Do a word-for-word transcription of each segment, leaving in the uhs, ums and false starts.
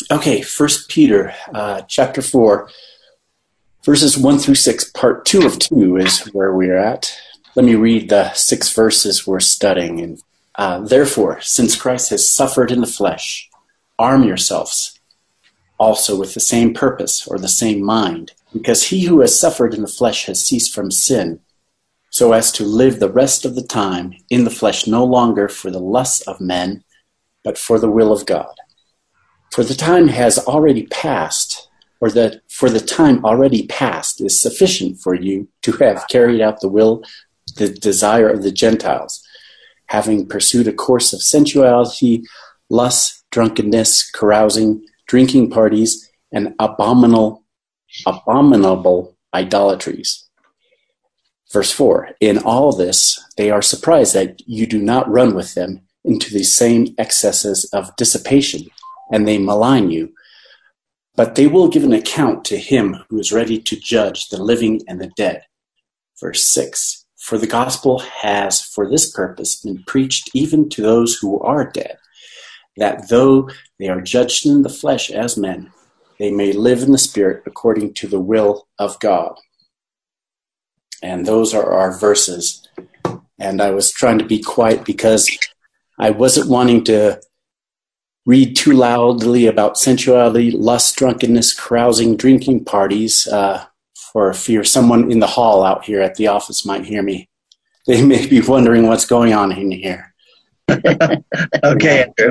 Okay, First Peter, uh, chapter four, verses one through six, part two of two is where we're at. Let me read the six verses we're studying. And uh, therefore, since Christ has suffered in the flesh, arm yourselves also with the same purpose or the same mind, because he who has suffered in the flesh has ceased from sin, so as to live the rest of the time in the flesh no longer for the lusts of men, but for the will of God. For the time has already passed, or that for the time already past is sufficient for you to have carried out the will, the desire of the Gentiles, having pursued a course of sensuality, lust, drunkenness, carousing, drinking parties, and abominable, abominable idolatries. Verse four, in all this they are surprised that you do not run with them into the same excesses of dissipation, and they malign you. But they will give an account to him who is ready to judge the living and the dead. Verse six, for the gospel has for this purpose been preached even to those who are dead, that though they are judged in the flesh as men, they may live in the spirit according to the will of God. And those are our verses. And I was trying to be quiet because I wasn't wanting to read too loudly about sensuality, lust, drunkenness, carousing, drinking parties, uh, for fear someone in the hall out here at the office might hear me. They may be wondering what's going on in here. Okay, Andrew.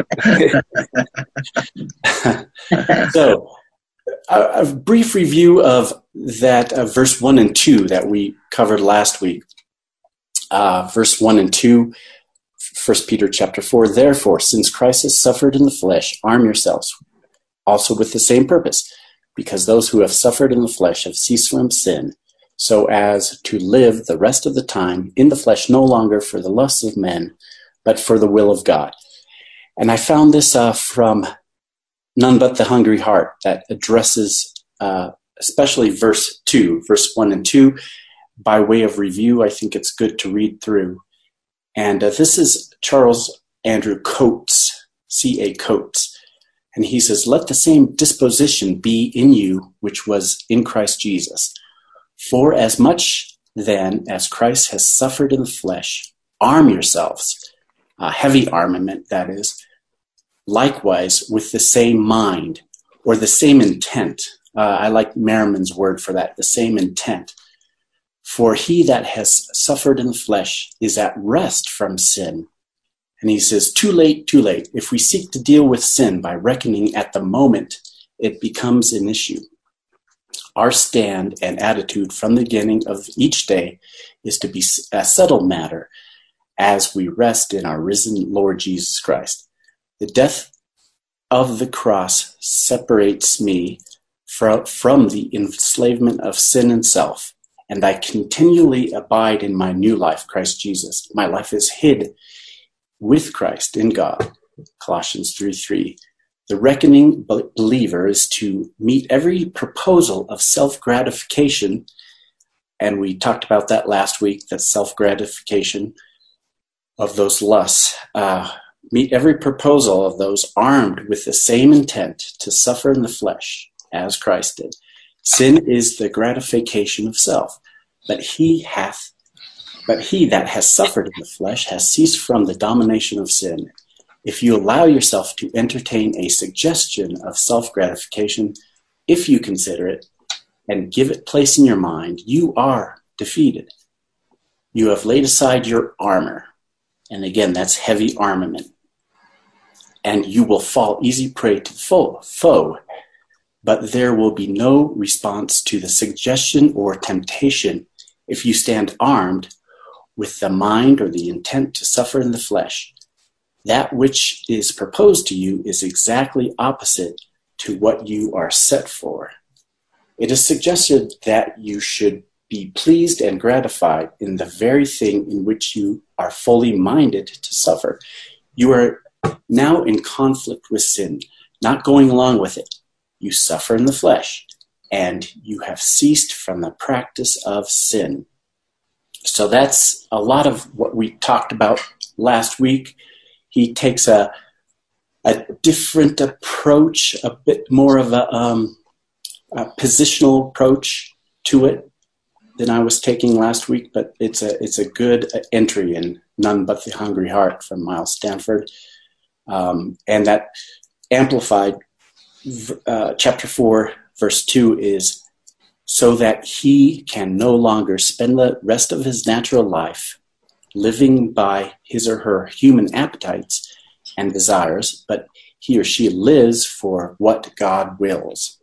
So, a, a brief review of that uh, verse one and two that we covered last week. Uh, verse one and two, First Peter chapter four, therefore, since Christ has suffered in the flesh, arm yourselves also with the same purpose, because those who have suffered in the flesh have ceased from sin, so as to live the rest of the time in the flesh no longer for the lusts of men, but for the will of God. And I found this uh, from None But the Hungry Heart that addresses uh, especially verse two, verse one and two. By way of review, I think it's good to read through. And uh, this is Charles Andrew Coates, C A Coates. And he says, let the same disposition be in you which was in Christ Jesus. For as much then as Christ has suffered in the flesh, arm yourselves, uh, heavy armament that is, likewise with the same mind or the same intent. Uh, I like Merriman's word for that, the same intent. For he that has suffered in the flesh is at rest from sin. And he says, too late, too late. If we seek to deal with sin by reckoning at the moment, it becomes an issue. Our stand and attitude from the beginning of each day is to be a settled matter as we rest in our risen Lord Jesus Christ. The death of the cross separates me from, from the enslavement of sin and self, and I continually abide in my new life, Christ Jesus. My life is hid with Christ in God, Colossians three three. The reckoning believer is to meet every proposal of self-gratification, and we talked about that last week, that self-gratification of those lusts. Uh, meet every proposal of those armed with the same intent to suffer in the flesh as Christ did. Sin is the gratification of self, but he hath, but he that has suffered in the flesh has ceased from the domination of sin. If you allow yourself to entertain a suggestion of self-gratification, if you consider it and give it place in your mind, you are defeated. You have laid aside your armor. And again, that's heavy armament. And you will fall easy prey to the foe, foe. But there will be no response to the suggestion or temptation if you stand armed with the mind or the intent to suffer in the flesh. That which is proposed to you is exactly opposite to what you are set for. It is suggested that you should be pleased and gratified in the very thing in which you are fully minded to suffer. You are now in conflict with sin, not going along with it. You suffer in the flesh, and you have ceased from the practice of sin. So that's a lot of what we talked about last week. He takes a a different approach, a bit more of a, um, a positional approach to it than I was taking last week, but it's a it's a good entry in None But the Hungry Heart from Miles Stanford. Um, and that amplified uh, chapter four, verse two is, so that he can no longer spend the rest of his natural life living by his or her human appetites and desires, but he or she lives for what God wills.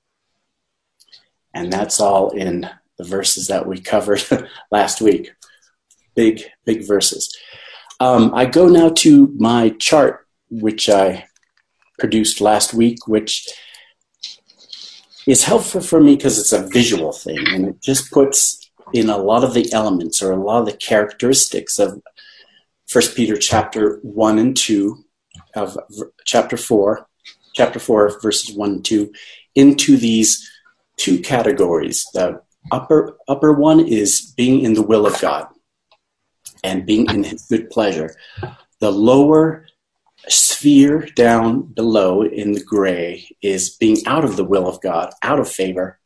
And that's all in the verses that we covered last week. Big, big verses. Um, I go now to my chart, which I produced last week, which is helpful for me because it's a visual thing, and it just puts in a lot of the elements or a lot of the characteristics of First Peter chapter one and two, of chapter four, chapter four, verses one and two, into these two categories. The upper upper one is being in the will of God and being in his good pleasure. The lower sphere down below in the gray is being out of the will of God, out of favor.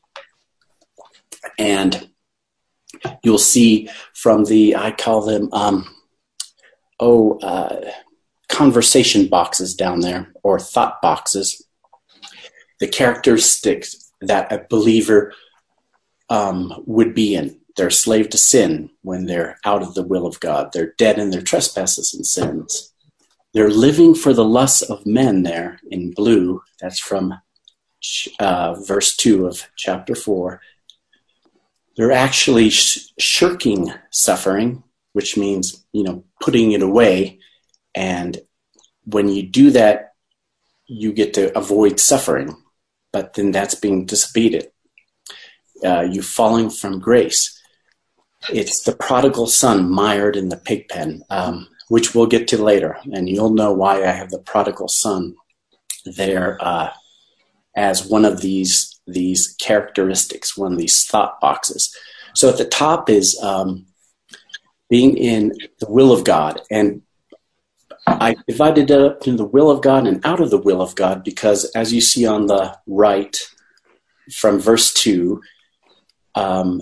And you'll see from the, I call them, um, oh, uh, conversation boxes down there, or thought boxes, the characteristics that a believer um, would be in. They're a slave to sin when they're out of the will of God. They're dead in their trespasses and sins. They're living for the lusts of men there in blue. That's from uh, verse two of chapter four. They're actually sh- shirking suffering, which means, you know, putting it away. And when you do that, you get to avoid suffering. But then that's being disobedient. Uh, you falling from grace. It's the prodigal son mired in the pig pen, um, which we'll get to later. And you'll know why I have the prodigal son there uh, as one of these, these characteristics, one of these thought boxes. So at the top is um, being in the will of God. And I divided it up in the will of God and out of the will of God because, as you see on the right from verse two, um,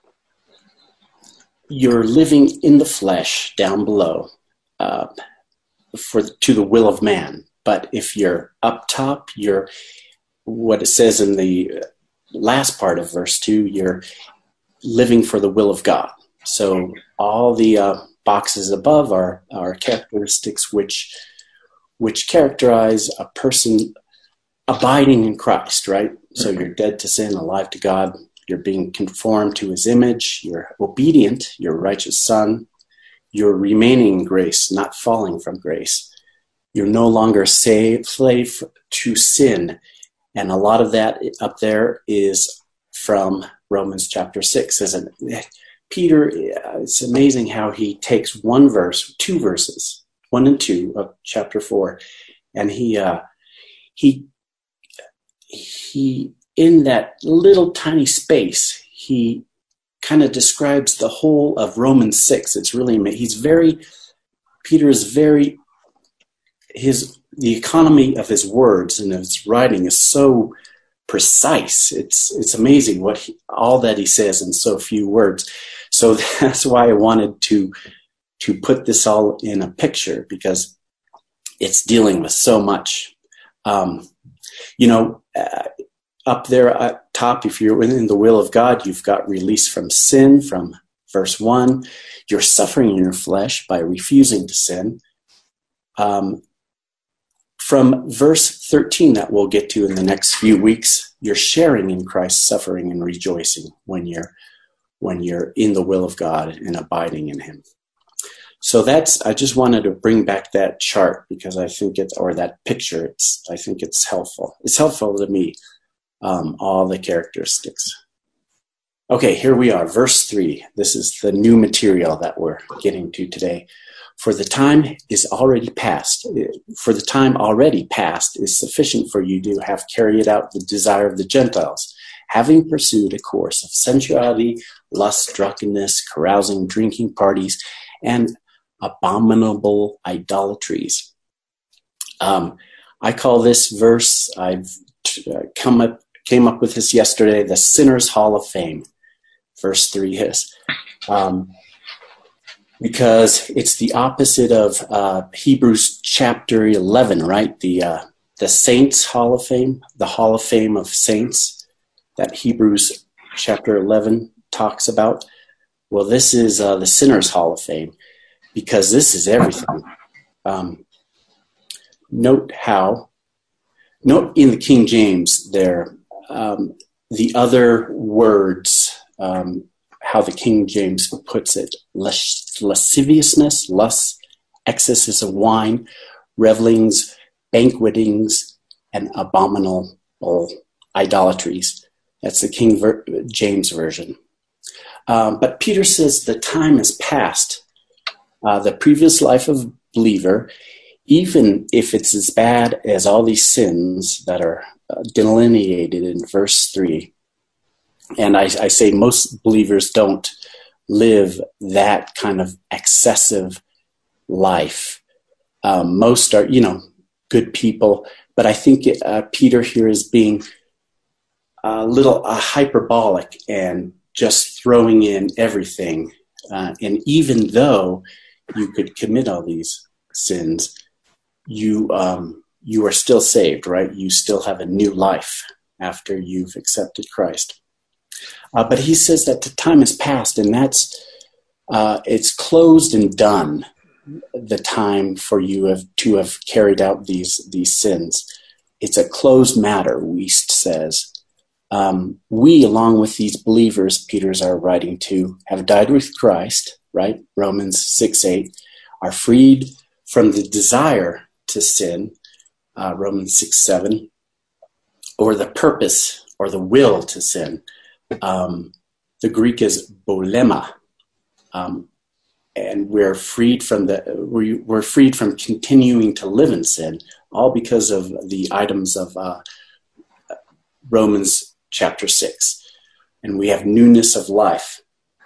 you're living in the flesh down below uh, for to the will of man. But if you're up top, you're what it says in the last part of verse two, you're living for the will of God. So all the uh, boxes above are, are characteristics which which characterize a person abiding in Christ, right? So you're dead to sin, alive to God. You're being conformed to his image. You're obedient. You're a righteous son. You're remaining in grace, not falling from grace. You're no longer a slave to sin. And a lot of that up there is from Romans chapter six, isn't it? Peter, it's amazing how he takes one verse, two verses, one and two of chapter four, and he, uh, he, he, in that little tiny space, he kind of describes the whole of Romans six. It's really amazing. He's very, Peter is very, his, the economy of his words and his writing is so precise. It's, it's amazing what he, all that he says in so few words. So that's why I wanted to, to put this all in a picture, because it's dealing with so much. Um, you know, uh, up there at top, if you're within the will of God, you've got release from sin from verse one. You're suffering in your flesh by refusing to sin. Um, from verse thirteen that we'll get to in the next few weeks, you're sharing in Christ's suffering and rejoicing when you're when you're in the will of God and abiding in him. So that's, I just wanted to bring back that chart because I think it's, or that picture, it's, I think it's helpful. It's helpful to me, um, all the characteristics. Okay, here we are, verse three. This is the new material that we're getting to today. For the time is already past. For the time already past is sufficient for you to have carried out the desire of the Gentiles, having pursued a course of sensuality, lust, drunkenness, carousing, drinking parties, and abominable idolatries. Um, I call this verse, I've uh, come up, came up with this yesterday, the Sinner's Hall of Fame. Verse three is. Um, because it's the opposite of uh, Hebrews chapter eleven, right? The uh, the Saints Hall of Fame, the Hall of Fame of Saints that Hebrews chapter eleven talks about. Well, this is uh, the Sinner's Hall of Fame because this is everything. Um, note how, note in the King James there, um, the other words, um, how the King James puts it, Las- lasciviousness, lust, excesses of wine, revelings, banquetings, and abominable idolatries. That's the King Ver- James Version. Um, but Peter says the time has passed. Uh, the previous life of believer, even if it's as bad as all these sins that are uh, delineated in verse three, and I, I say most believers don't live that kind of excessive life. Um, most are, you know, good people, but I think uh, Peter here is being a little uh, hyperbolic and just throwing in everything. Uh, and even though you could commit all these sins, you um, you are still saved, right? You still have a new life after you've accepted Christ. Uh, but he says that the time has passed, and that's uh, it's closed and done. The time for you have, to have carried out these these sins, it's a closed matter. Wuest says, um, we, along with these believers, Peter's are writing to, have died with Christ. Right, Romans six eight, are freed from the desire to sin. Uh, Romans six seven, or the purpose or the will to sin. Um, the Greek is bolema, um, and we're freed from the we, we're freed from continuing to live in sin, all because of the items of uh, Romans chapter six, and we have newness of life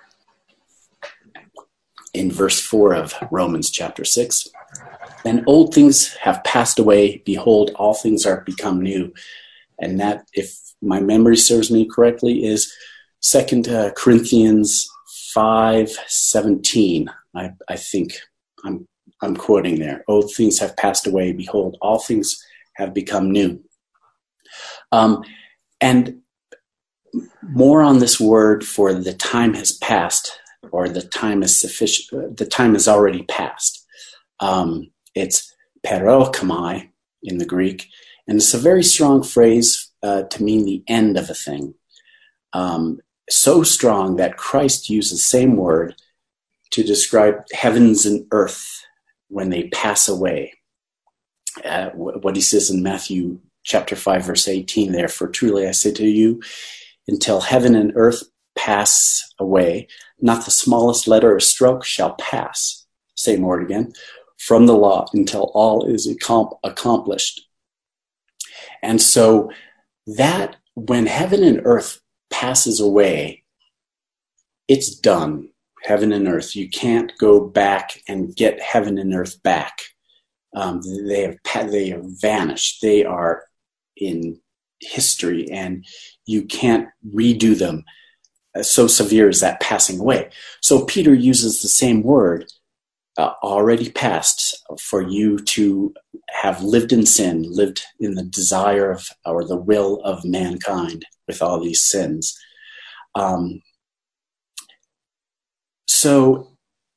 in verse four of Romans chapter six. And old things have passed away; behold, all things are become new. And that, if my memory serves me correctly, is Second uh, Corinthians five seventeen. I, I think I'm I'm quoting there. Old things have passed away; behold, all things have become new. Um, and more on this word for the time has passed, or the time is sufficient. The time is already passed. Um, it's perokamai in the Greek, and it's a very strong phrase uh, to mean the end of a thing. Um, so strong that Christ used the same word to describe heavens and earth when they pass away. Uh, what he says in Matthew chapter five, verse eighteen there, for truly I say to you, until heaven and earth pass away, not the smallest letter or stroke shall pass, same word again, from the law until all is accomplished. And so that when heaven and earth passes away, it's done. Heaven and earth. You can't go back and get heaven and earth back. Um, they have they have vanished. They are in history, and you can't redo them. So severe is that passing away. So Peter uses the same word, uh, already past, for you to have lived in sin, lived in the desire of, or the will of mankind with all these sins. Um, so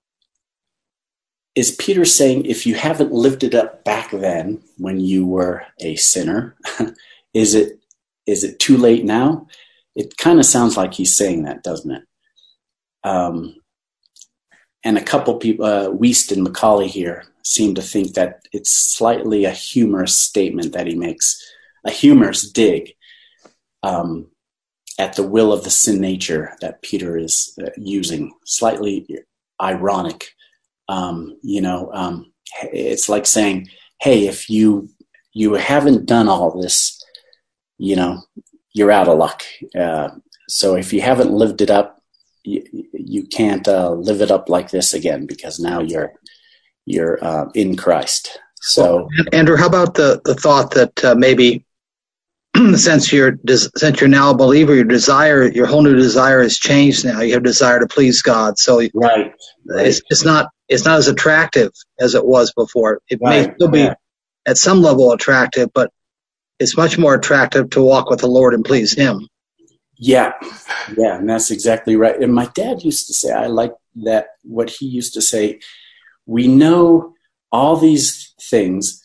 is Peter saying, if you haven't lived it up back then when you were a sinner, is it is it too late now? It kind of sounds like he's saying that, doesn't it? Um, and a couple people, uh, Wuest and Macaulay here, seem to think that it's slightly a humorous statement that he makes, a humorous dig um, at the will of the sin nature that Peter is uh, using, slightly ironic. Um, you know, um, it's like saying, hey, if you you haven't done all this, you know, you're out of luck. Uh, so if you haven't lived it up, you, you can't uh, live it up like this again, because now you're you're uh, in Christ. So, well, Andrew, how about the, the thought that uh, maybe since you're since you're now a believer, your desire, your whole new desire has changed now. You have a desire to please God, so right, right. it's it's not it's not as attractive as it was before. It Right, may still be yeah. at some level attractive, but it's much more attractive to walk with the Lord and please Him. Yeah, yeah, and that's exactly right. And my dad used to say, I like that, what he used to say, we know all these things,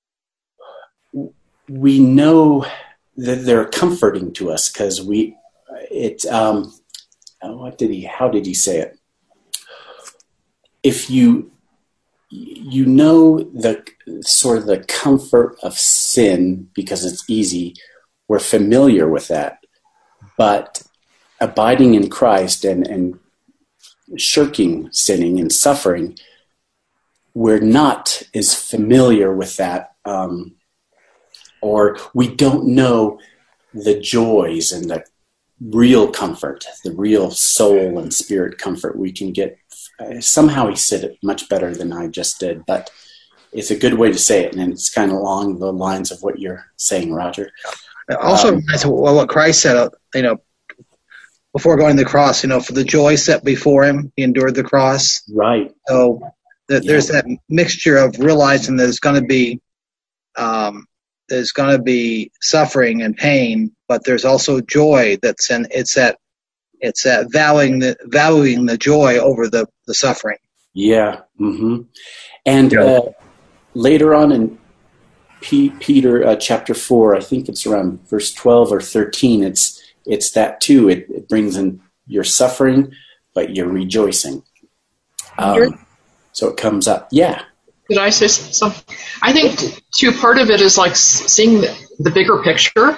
we know that they're comforting to us because we, it, um, what did he, how did he say it? If you, you know the sort of the comfort of sin because it's easy, we're familiar with that. But abiding in Christ and, and shirking sinning and suffering, we're not as familiar with that, um, or we don't know the joys and the real comfort, the real soul and spirit comfort we can get. Uh, somehow he said it much better than I just did, but it's a good way to say it, and it's kind of along the lines of what you're saying, Roger. Also, Um, reminds me of what Christ said, you know, before going to the cross, you know, for the joy set before Him, He endured the cross. right. So th- Yeah. there's that mixture of realizing that there's going to be um, there's going to be suffering and pain, but there's also joy that's in it's that it's that valuing the valuing the joy over the, the suffering. Yeah. Mm-hmm. And Yeah. uh, later on in P- Peter uh, chapter four, I think it's around verse twelve or thirteen. It's it's that too. It, it brings in your suffering, but you're rejoicing. Um, so it comes up. Yeah. Did I say something? I think too, part of it is like seeing the, the bigger picture.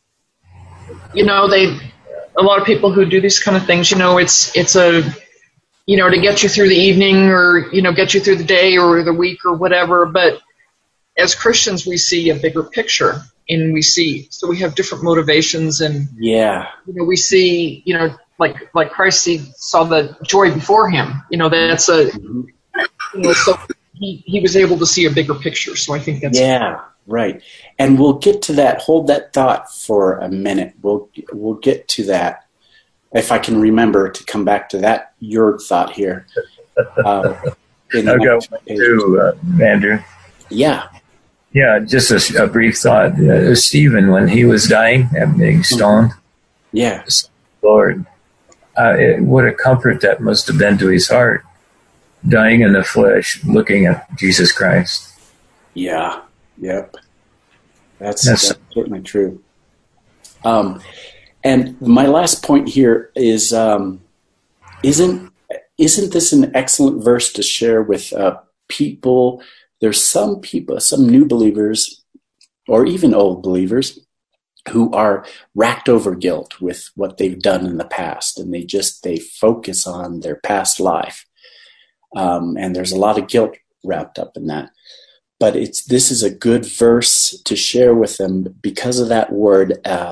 You know, they a lot of people who do these kind of things. You know, it's it's a you know to get you through the evening or you know get you through the day or the week or whatever. But as Christians, we see a bigger picture, and we see so we have different motivations, and Yeah. you know we see you know like like Christ see, saw the joy before Him. You know that's a Mm-hmm. you know so he he was able to see a bigger picture. So I think that's Yeah. Right. And we'll get to that. Hold that thought for a minute. We'll we'll get to that if I can remember to come back to that. Your thought here. Uh, in the I'll go next page. to uh, Andrew. Yeah. Yeah, just a, a brief thought. Uh, Stephen, when he was dying and being stoned, Yeah. Lord, uh, it, what a comfort that must have been to his heart, dying in the flesh, looking at Jesus Christ. Yeah. Yep. That's, That's- that's certainly true. Um, and my last point here is, um, isn't isn't this an excellent verse to share with uh, people? There's some people, some new believers, or even old believers, who are racked over guilt with what they've done in the past, and they just they focus on their past life, um, and there's a lot of guilt wrapped up in that. But it's this is a good verse to share with them because of that word, uh,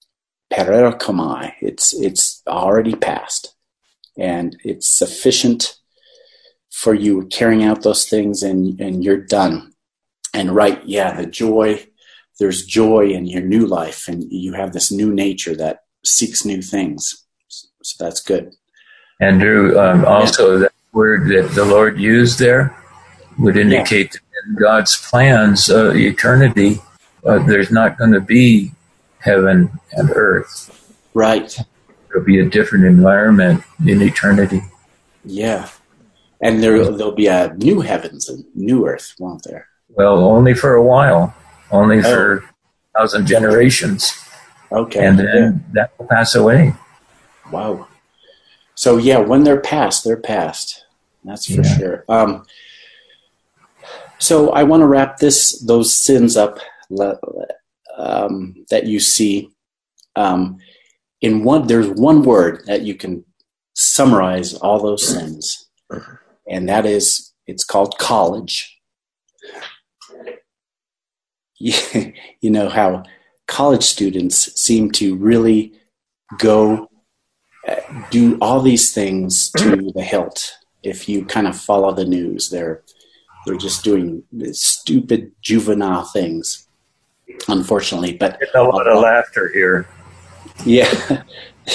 pererekomai. It's it's already past, and it's sufficient for you carrying out those things, and and you're done. And right, yeah, the joy. There's joy in your new life, and you have this new nature that seeks new things. So that's good. Andrew, um, also yeah. That word that the Lord used there would indicate yeah. that in God's plans, uh, eternity, uh, there's not going to be heaven and earth. Right. There'll be a different environment in eternity. Yeah. And there, there'll be a new heavens and new earth, won't there? Well, only for a while. Only oh. for a thousand generations. Okay. And then yeah. that will pass away. Wow. So, yeah, when they're past, they're past. That's for yeah. sure. Um, so I want to wrap this those sins up um, that you see. Um, in one, there's one word that you can summarize all those sins, and that is, it's called college. You know how college students seem to really go do all these things to the hilt. If you kind of follow the news, they're they're just doing stupid juvenile things, unfortunately. But There's a lot of laughter here. Yeah,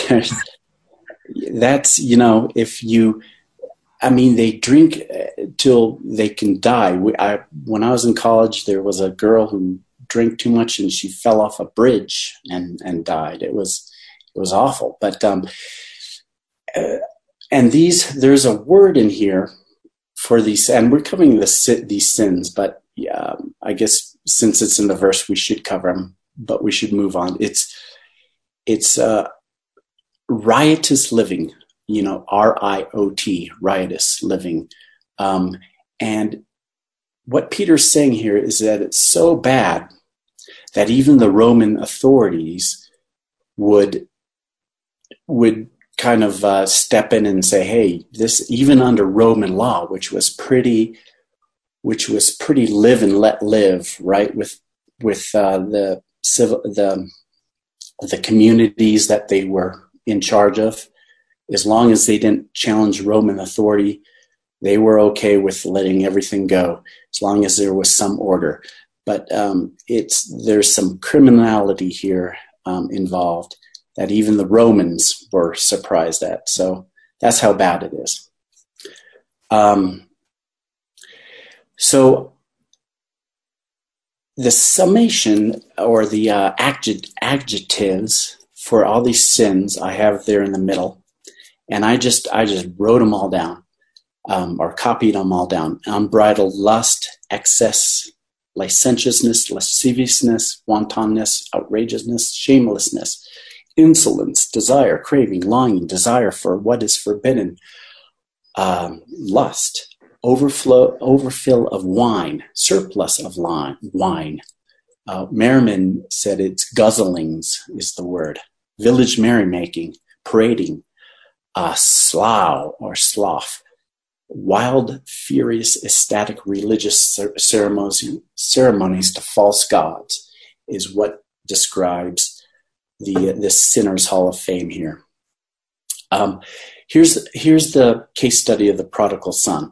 that's, you know, if you, I mean, they drink till they can die. We, I, when I was in college, there was a girl who drank too much and she fell off a bridge and, and died. It was, it was awful. But, um, uh, and these, there's a word in here for these, and we're covering the, these sins, but yeah, I guess since it's in the verse, we should cover them, but we should move on. It's, it's, uh, riotous living, you know, R I O T, riotous living. Um, and what Peter's saying here is that it's so bad that even the Roman authorities would, would kind of uh, step in and say, hey, this, even under Roman law, which was pretty, which was pretty live and let live, right? With, with uh, the civil, the, the communities that they were in charge of, as long as they didn't challenge Roman authority, they were okay with letting everything go, as long as there was some order. But um, it's there's some criminality here um, involved that even the Romans were surprised at. So that's how bad it is. Um, so the summation or the uh, adject- adjectives for all these sins I have there in the middle, and I just I just wrote them all down, um, or copied them all down. Unbridled lust, excess, licentiousness, lasciviousness, wantonness, outrageousness, shamelessness, insolence, desire, craving, longing, desire for what is forbidden, um, lust, overflow, overfill of wine, surplus of line, wine. Uh, Merriman said it's guzzlings is the word. Village merrymaking, parading, uh, slough or slough, wild, furious, ecstatic religious ceremonies, ceremonies to false gods is what describes the the sinner's hall of fame here. Um, here's here's the case study of the prodigal son.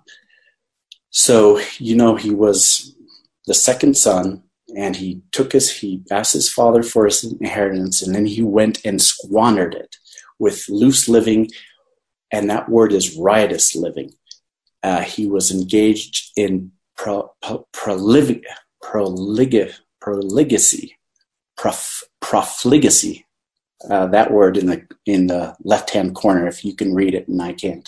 So, you know, he was the second son, and he took his, he asked his father for his inheritance, and then he went and squandered it with loose living, and that word is riotous living. Uh, he was engaged in pro, pro, prolific, prolific, profligacy, prof, profligacy. Uh, that word in the in the left-hand corner, if you can read it, and I can't.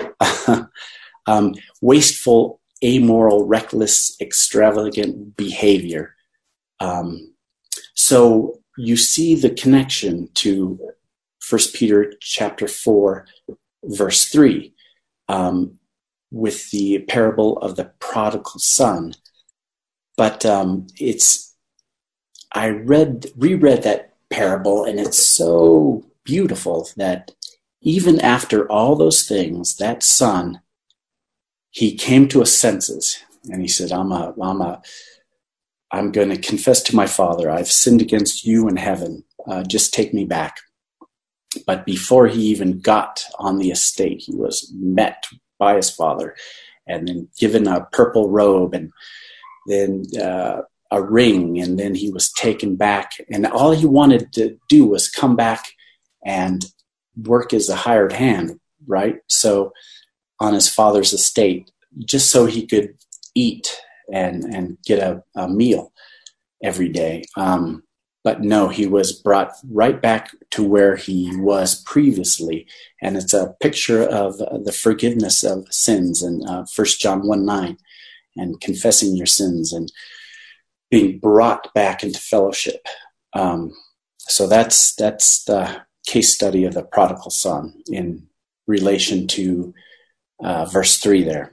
um, wasteful, amoral, reckless, extravagant behavior. Um, so you see the connection to First Peter chapter four, verse three, um, with the parable of the prodigal son. But um, it's I read reread that parable, and it's so beautiful that even after all those things, that son, he came to his senses, and he said, "I'm a, I'm a." I'm going to confess to my father, I've sinned against you in heaven. Uh, just take me back. But before he even got on the estate, he was met by his father and then given a purple robe and then uh, a ring. And then he was taken back. And all he wanted to do was come back and work as a hired hand, right? So on his father's estate, just so he could eat and and get a, a meal every day. Um, but no, he was brought right back to where he was previously. And it's a picture of the forgiveness of sins in uh, First John one nine, and confessing your sins and being brought back into fellowship. Um, so that's that's the case study of the prodigal son in relation to uh, verse three there.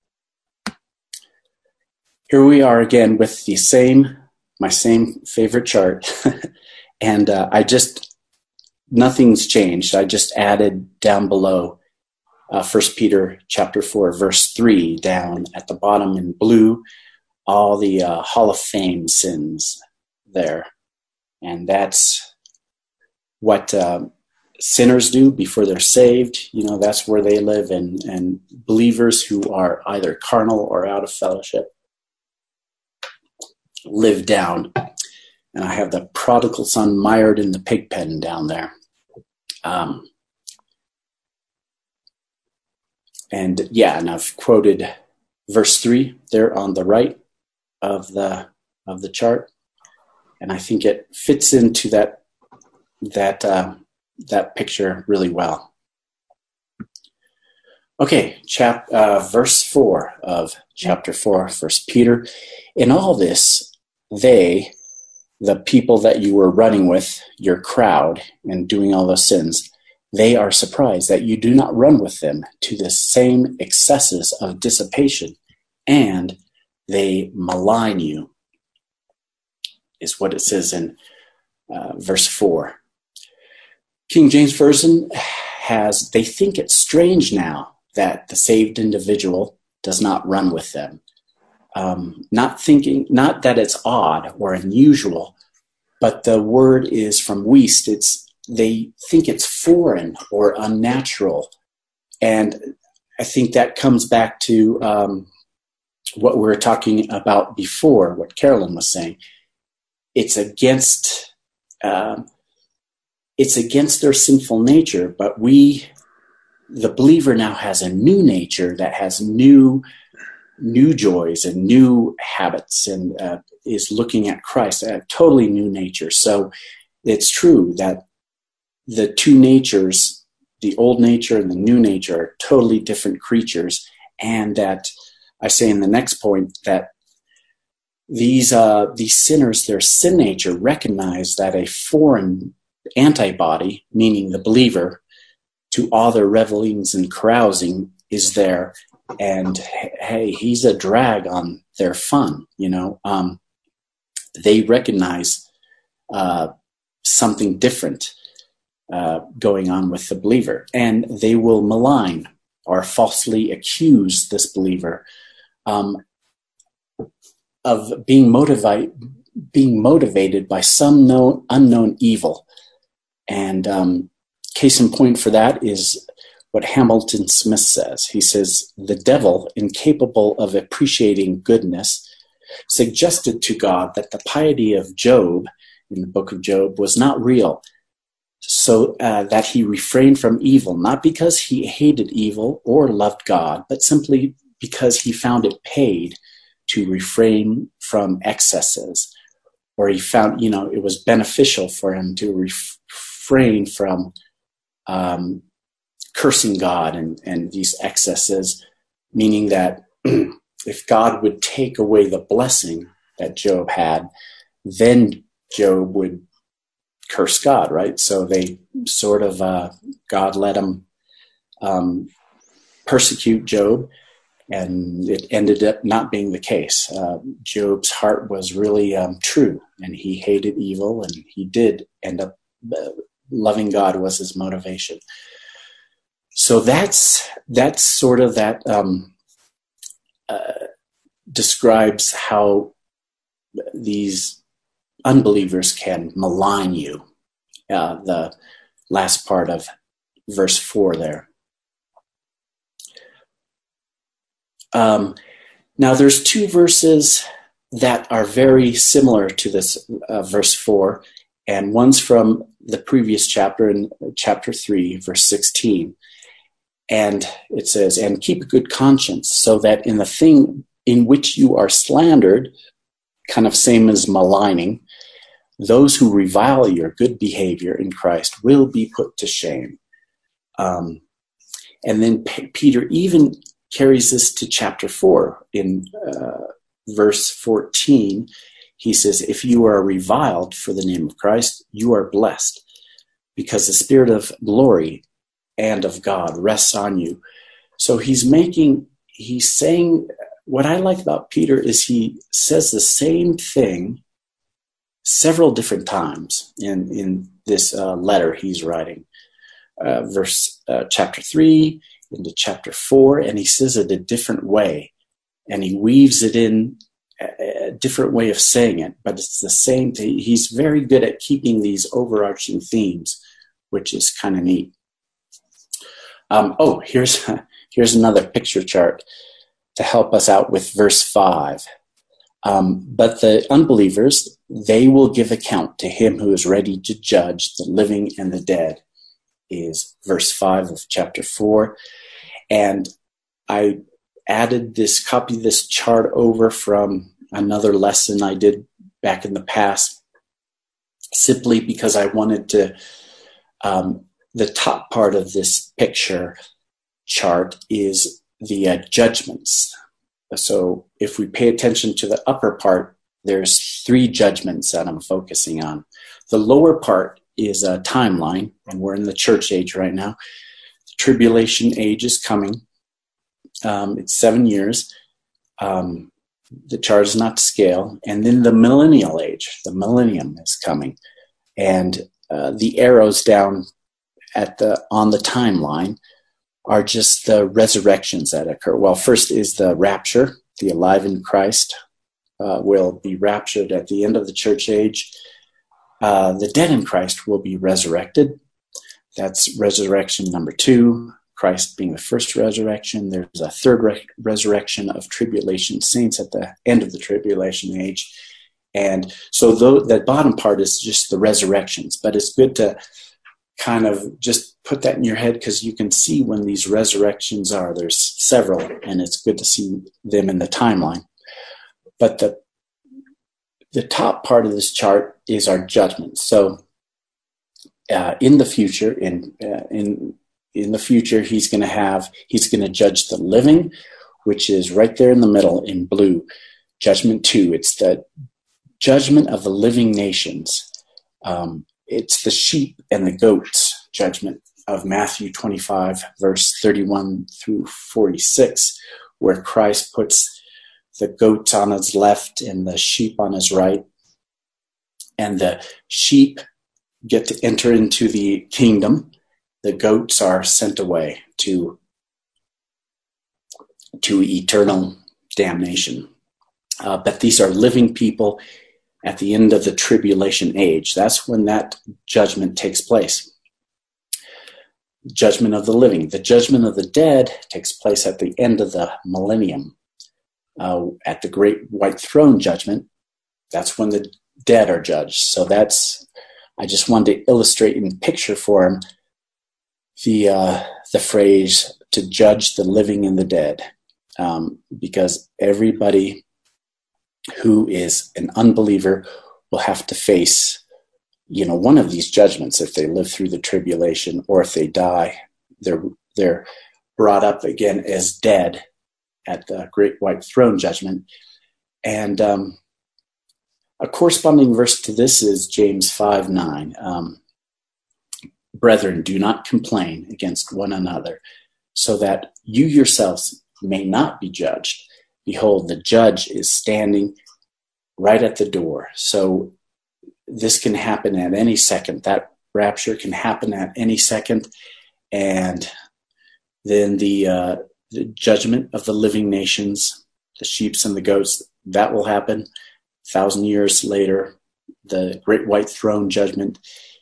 Here we are again with the same, my same favorite chart. and uh, I just, nothing's changed. I just added down below uh, First Peter chapter four, verse three, down at the bottom in blue, all the uh, Hall of Fame sins there. And that's what uh, sinners do before they're saved. You know, that's where they live, and, and believers who are either carnal or out of fellowship live down. And I have the prodigal son mired in the pig pen down there. Um, and yeah, and I've quoted verse three there on the right of the of the chart, and I think it fits into that that uh, that picture really well. Okay, chap uh, verse four of chapter four, First Peter. In all this, they, the people that you were running with, your crowd, and doing all those sins, they are surprised that you do not run with them to the same excesses of dissipation, and they malign you, is what it says in uh, verse four. King James Version has, they think it strange now that the saved individual does not run with them. Um, not thinking, not that it's odd or unusual, but the word is from Wuest. It's, they think it's foreign or unnatural. And I think that comes back to um, what we were talking about before, what Carolyn was saying. It's against, um, it's against their sinful nature, but we, the believer now has a new nature that has new new joys and new habits, and uh, is looking at Christ, a totally new nature. So it's true that the two natures, the old nature and the new nature, are totally different creatures. And that I say in the next point that these uh, these sinners, their sin nature, recognize that a foreign antibody, meaning the believer, to all their revelings and carousing is there. And hey, he's a drag on their fun, you know. Um, they recognize uh, something different uh, going on with the believer, and they will malign or falsely accuse this believer um, of being motivated, being motivated by some known, unknown evil. And um, case in point for that is what Hamilton Smith says. He says, the devil, incapable of appreciating goodness, suggested to God that the piety of Job, in the book of Job, was not real, so uh, that he refrained from evil, not because he hated evil or loved God, but simply because he found it paid to refrain from excesses, or he found, you know, it was beneficial for him to refrain from um, cursing God and, and these excesses, meaning that if God would take away the blessing that Job had, then Job would curse God, right? So they sort of, uh, God let him um, persecute Job, and it ended up not being the case. Uh, Job's heart was really um, true, and he hated evil, and he did end up uh, loving God was his motivation. So that's that's sort of that um, uh, describes how these unbelievers can malign you. Uh, the last part of verse four there. Um, now there's two verses that are very similar to this uh, verse four, and one's from the previous chapter, in chapter three, verse sixteen. And it says, and keep a good conscience, so that in the thing in which you are slandered, kind of same as maligning, those who revile your good behavior in Christ will be put to shame. Um, and then P- Peter even carries this to chapter four. In uh, verse fourteen, he says, if you are reviled for the name of Christ, you are blessed, because the Spirit of glory and of God rests on you. So he's making, he's saying, what I like about Peter is he says the same thing several different times in, in this uh, letter he's writing. Uh, verse uh, chapter three into chapter four, and he says it a different way. And he weaves it in a, a different way of saying it, but it's the same thing. He's very good at keeping these overarching themes which is kind of neat. Um, oh, here's here's another picture chart to help us out with verse five. Um, but the unbelievers, they will give account to him who is ready to judge the living and the dead, is verse five of chapter four. And I added this, copied this chart over from another lesson I did back in the past, simply because I wanted to, um, the top part of this picture chart is the uh, judgments. So if we pay attention to the upper part, there's three judgments that I'm focusing on. The lower part is a timeline, and we're in the church age right now. The tribulation age is coming. Um, it's seven years. Um, the chart is not to scale. And then the millennial age, the millennium is coming. And uh, the arrows down at the on the timeline are just the resurrections that occur. Well, first is the rapture. The alive in Christ uh, will be raptured at the end of the church age. Uh, the dead in Christ will be resurrected. That's resurrection number two, Christ being the first resurrection. There's a third re- resurrection of tribulation saints at the end of the tribulation age. And so though, that bottom part is just the resurrections, but it's good to kind of just put that in your head, because you can see when these resurrections are. There's several, and it's good to see them in the timeline. But the the top part of this chart is our judgment. So uh, in the future, in uh, in in the future, he's going to have he's going to judge the living, which is right there in the middle in blue. Judgment two. It's the judgment of the living nations. Um, It's the sheep and the goats judgment of Matthew twenty-five, verse thirty-one through forty-six, where Christ puts the goats on his left and the sheep on his right. And the sheep get to enter into the kingdom. The goats are sent away to, to eternal damnation. Uh, but these are living people at the end of the tribulation age. That's when that judgment takes place. Judgment of the living. The judgment of the dead takes place at the end of the millennium. Uh, at the great white throne judgment, that's when the dead are judged. So that's, I just wanted to illustrate in picture form the, uh, the phrase to judge the living and the dead. Um, because everybody who is an unbeliever will have to face, you know, one of these judgments if they live through the tribulation, or if they die, they're they're brought up again as dead at the great white throne judgment. And um, a corresponding verse to this is James five nine. Um, Brethren, do not complain against one another, so that you yourselves may not be judged. Behold, the judge is standing right at the door. So this can happen at any second. That rapture can happen at any second. And then the, uh, the judgment of the living nations, the sheep and the goats, that will happen. A thousand years later, the great white throne judgment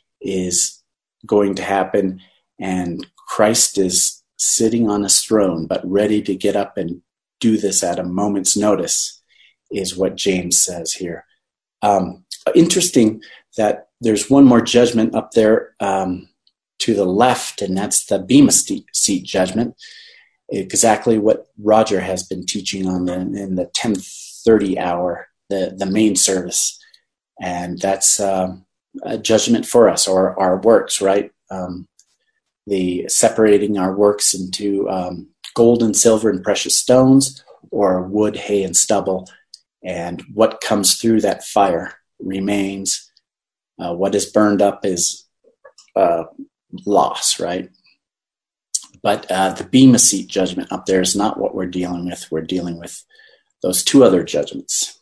is going to happen. And Christ is sitting on his throne, but ready to get up and do this at a moment's notice, is what James says here. Um, interesting that there's one more judgment up there um, to the left, and that's the Bema seat judgment. Exactly what Roger has been teaching on the, in the ten thirty hour, the, the main service. And that's um, a judgment for us, or our works, right? Um, the separating our works into um, gold and silver and precious stones, or wood, hay, and stubble. And what comes through that fire remains. Uh, what is burned up is uh, loss, right? But uh, the Bema seat judgment up there is not what we're dealing with. We're dealing with those two other judgments.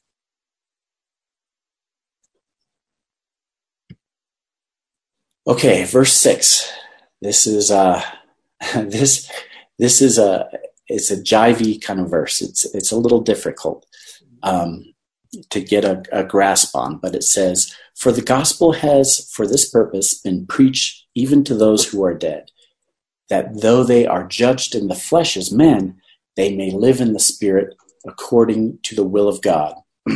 Okay, verse six. This is uh, this this is a it's a jivey kind of verse. It's it's a little difficult um, to get a, a grasp on, but it says, "For the gospel has, for this purpose, been preached even to those who are dead, that though they are judged in the flesh as men, they may live in the spirit according to the will of God.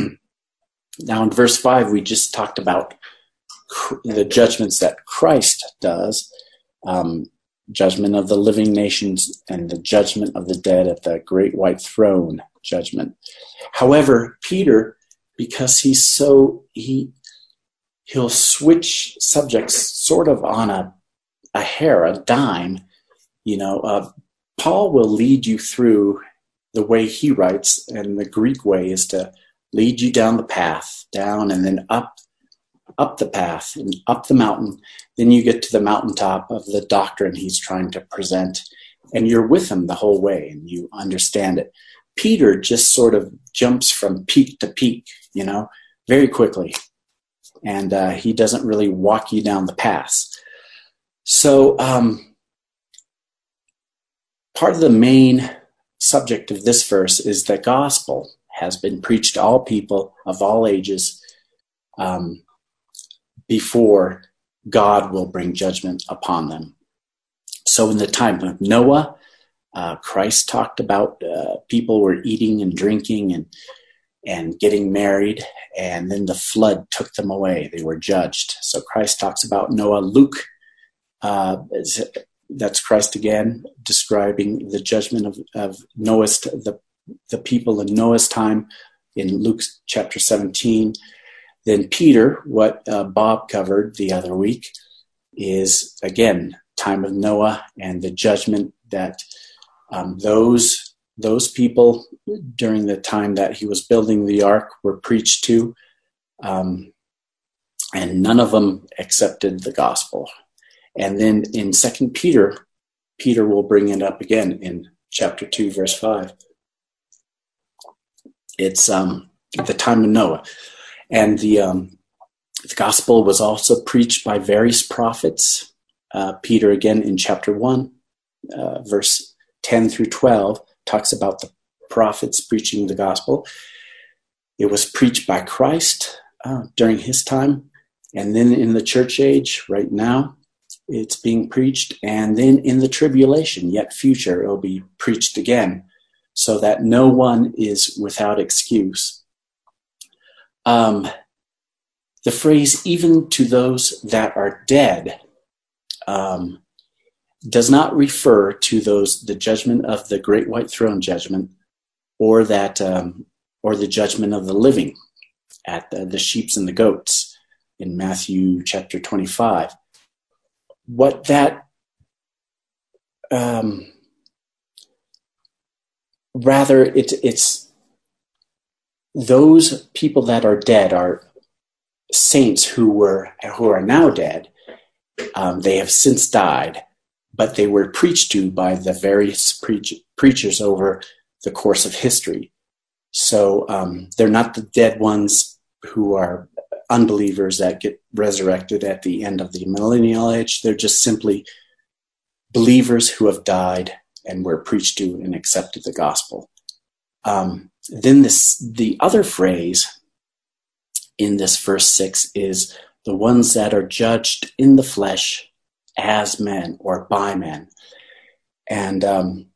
Now in verse five, we just talked about the judgments that Christ does, um, judgment of the living nations and the judgment of the dead at the great white throne judgment. However, Peter, because he's so, he, he'll switch subjects sort of on a, a hair, a dime. You know, uh, Paul will lead you through the way he writes, and the Greek way is to lead you down the path, down and then up, up the path and up the mountain. Then you get to the mountaintop of the doctrine he's trying to present, and you're with him the whole way and you understand it. Peter just sort of jumps from peak to peak, you know, very quickly. And uh, he doesn't really walk you down the paths. So um, part of the main subject of this verse is the gospel has been preached to all people of all ages um, before God will bring judgment upon them. So in the time of Noah, uh, Christ talked about uh, people were eating and drinking and and getting married, and then the flood took them away. They were judged. So Christ talks about Noah. Luke, uh, that's Christ again, describing the judgment of, of Noah's, the, the people in Noah's time in Luke chapter seventeen. Then Peter, what uh, Bob covered the other week, is again, time of Noah and the judgment that um, those Those people, during the time that he was building the ark, were preached to, um, and none of them accepted the gospel. And then in Second Peter, Peter will bring it up again in chapter two, verse five. It's um, the time of Noah. And the, um, the gospel was also preached by various prophets. Uh, Peter, again, in chapter one, uh, verse ten through twelve, talks about the prophets preaching the gospel. It was preached by Christ uh, during his time. And then in the church age, right now, it's being preached. And then in the tribulation, yet future, it will be preached again, so that no one is without excuse. Um, the phrase, even to those that are dead, um, does not refer to those, the judgment of the great white throne judgment, or that, um, or the judgment of the living at the, the sheep and the goats in Matthew chapter twenty-five. What that, um, rather, it, it's those people that are dead are saints who were, who are now dead. Um, they have since died, but they were preached to by the various preach- preachers over the course of history. So um, they're not the dead ones who are unbelievers that get resurrected at the end of the millennial age. They're just simply believers who have died and were preached to and accepted the gospel. Um, then this, the other phrase in this verse six is the ones that are judged in the flesh as men or by men. And um,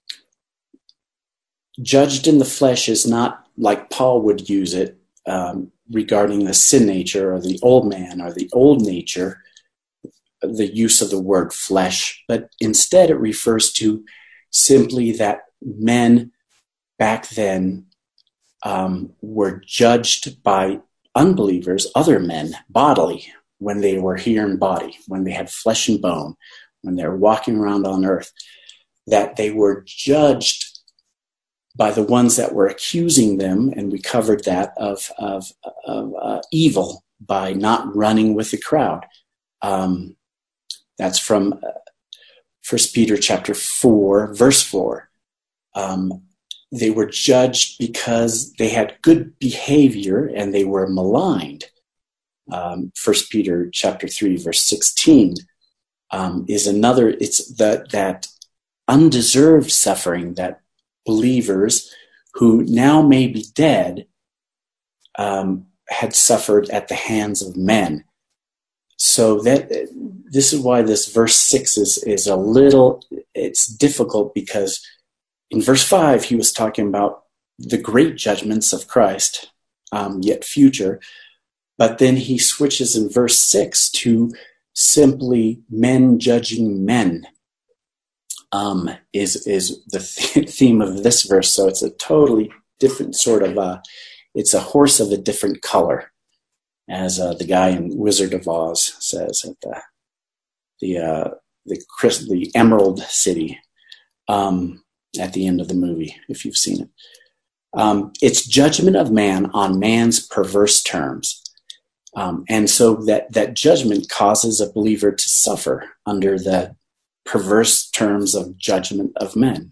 judged in the flesh is not like Paul would use it um, regarding the sin nature or the old man or the old nature, the use of the word flesh, but instead it refers to simply that men back then um, were judged by unbelievers, other men, bodily, when they were here in body, when they had flesh and bone, when they were walking around on earth, that they were judged by the ones that were accusing them, and we covered that, of, of, of uh, evil by not running with the crowd. Um, that's from uh, First Peter chapter four, verse four. Um, they were judged because they had good behavior and they were maligned. Um, First Peter chapter three, verse sixteen um, is another. It's that that undeserved suffering that believers who now may be dead um, had suffered at the hands of men. So that this is why this verse six is, is a little, it's difficult, because in verse five, he was talking about the great judgments of Christ, um, yet future. But then he switches in verse six to simply men judging men, um, is, is the th- theme of this verse. So it's a totally different sort of, uh, it's a horse of a different color, as uh, the guy in Wizard of Oz says at the the uh, the, Chris, the Emerald City um, at the end of the movie, if you've seen it. Um, it's judgment of man on man's perverse terms. Um, and so that, that judgment causes a believer to suffer under the perverse terms of judgment of men.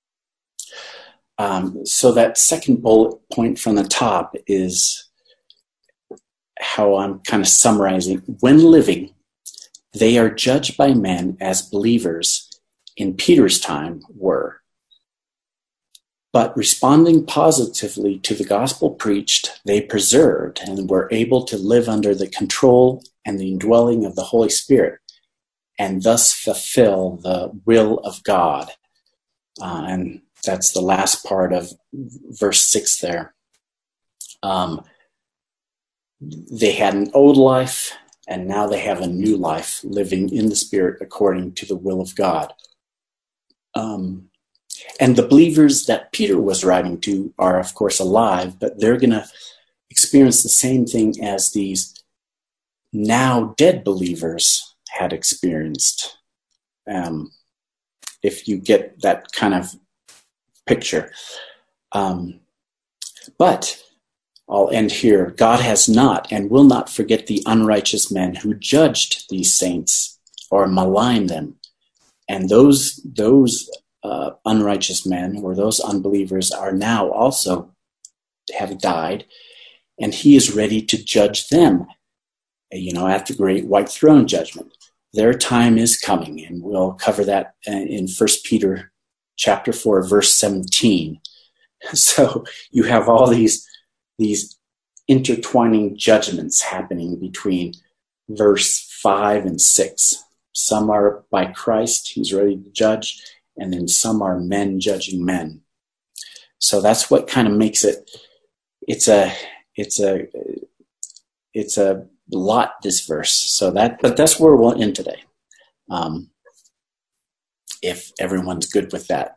Um, so that second bullet point from the top is how I'm kind of summarizing. When living, they are judged by men as believers in Peter's time were. But responding positively to the gospel preached, they preserved and were able to live under the control and the indwelling of the Holy Spirit, and thus fulfill the will of God. Uh, and that's the last part of verse six there. Um, they had an old life, and now they have a new life, living in the Spirit according to the will of God. Um, and the believers that Peter was writing to are, of course, alive, but they're going to experience the same thing as these now dead believers had experienced. Um, if you get that kind of picture. Um, but I'll end here. God has not and will not forget the unrighteous men who judged these saints or maligned them. And those those uh, unrighteous men, or those unbelievers, are now also have died, and he is ready to judge them, you know, at the great white throne judgment. Their time is coming, and we'll cover that in First Peter chapter four, verse seventeen. So you have all these these intertwining judgments happening between verse five and six. Some are by Christ, he's ready to judge, and then some are men judging men. So that's what kind of makes it, it's a, it's a, it's a lot, this verse. So that, but that's where we'll end today. Um, if everyone's good with that.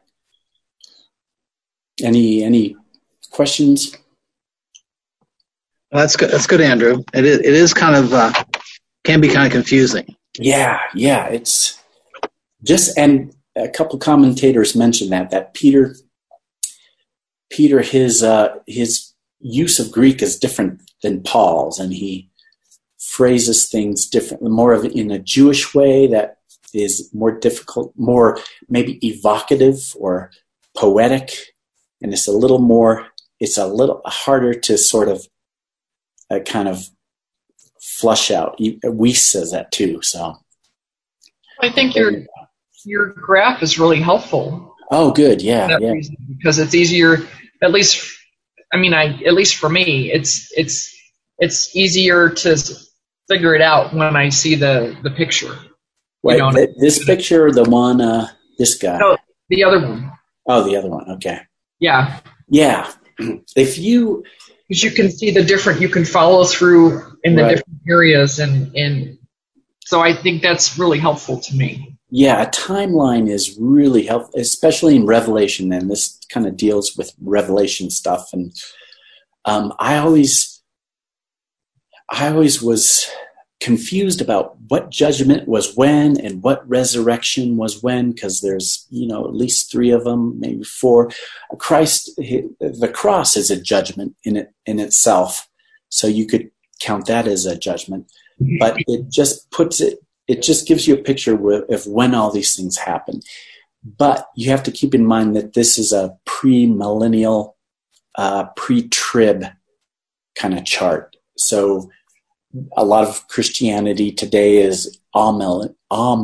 Any, any questions? Well, that's good. That's good, Andrew. It is, it is kind of, uh, can be kind of confusing. Yeah, yeah. It's just, and a couple commentators mentioned that, that Peter, Peter, his, uh, his use of Greek is different than Paul's, and he phrases things differently, more of in a Jewish way that is more difficult, more maybe evocative or poetic. And it's a little more, it's a little harder to sort of uh, kind of flush out. Weiss says that too. So I think your your graph is really helpful. Oh, good. Yeah, yeah. Reason, because it's easier, at least, I mean, I at least for me, it's it's it's easier to figure it out when I see the, the picture. Wait, you know, th- this picture, or the one, uh, this guy? No, the other one. Oh, the other one. Okay. Yeah. Yeah. If you, because you can see the different, you can follow through in the right. different areas, and and so I think that's really helpful to me. Yeah, a timeline is really helpful, especially in Revelation, and this kind of deals with Revelation stuff. And um, I always, I always was confused about what judgment was when and what resurrection was when, because there's, you know, at least three of them, maybe four. Christ, the cross is a judgment in it in itself, so you could count that as a judgment. But it just puts it, it just gives you a picture of when all these things happen. But you have to keep in mind that this is a pre-millennial, uh, pre-trib kind of chart. So a lot of Christianity today is amillennial.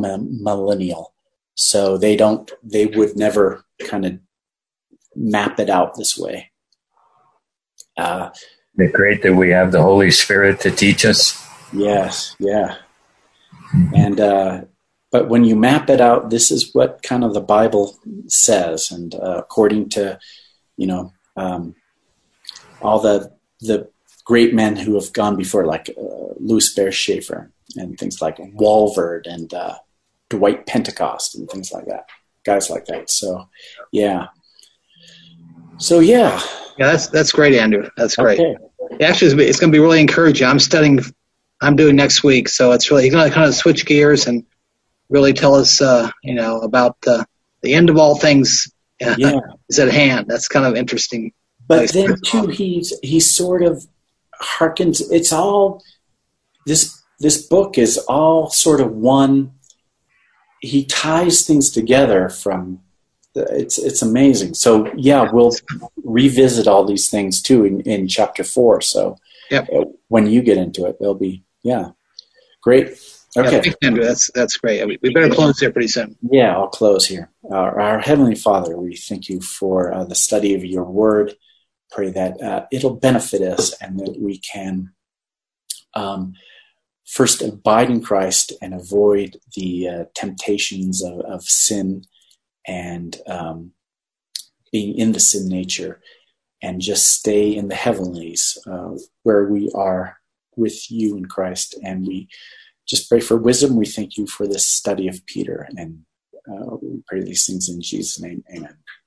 So they don't, they would never kind of map it out this way. Uh, Isn't it great that we have the Holy Spirit to teach us? Yes, yeah. And uh, but when you map it out, this is what kind of the Bible says, and uh, according to you know um, all the the great men who have gone before, like uh, Louis Bear Schaefer and things like Walvoord and uh, Dwight Pentecost and things like that, guys like that. So, yeah. So yeah. Yeah, that's that's great, Andrew. That's great. Okay. Actually, it's going to be really encouraging. I'm studying. I'm doing next week, so it's really going to kind of switch gears and really tell us, uh, you know, about uh, the end of all things uh, Yeah. is at hand. That's kind of interesting. But then too, he's he sort of harkens. It's all this. This book is all sort of one. He ties things together from. It's it's amazing. So yeah, we'll revisit all these things too in, in chapter four. So yep. when you get into it, they'll be yeah, great. Okay, yeah, thanks, Andrew. That's that's great. We, we better close here pretty soon. Yeah, I'll close here. Uh, our Heavenly Father, we thank you for uh, the study of your Word. Pray that uh, it'll benefit us and that we can um, first abide in Christ and avoid the uh, temptations of, of sin and um, being in the sin nature, and just stay in the heavenlies uh, where we are with you in Christ. And we just pray for wisdom. We thank you for this study of Peter, and uh, we pray these things in Jesus' name. Amen.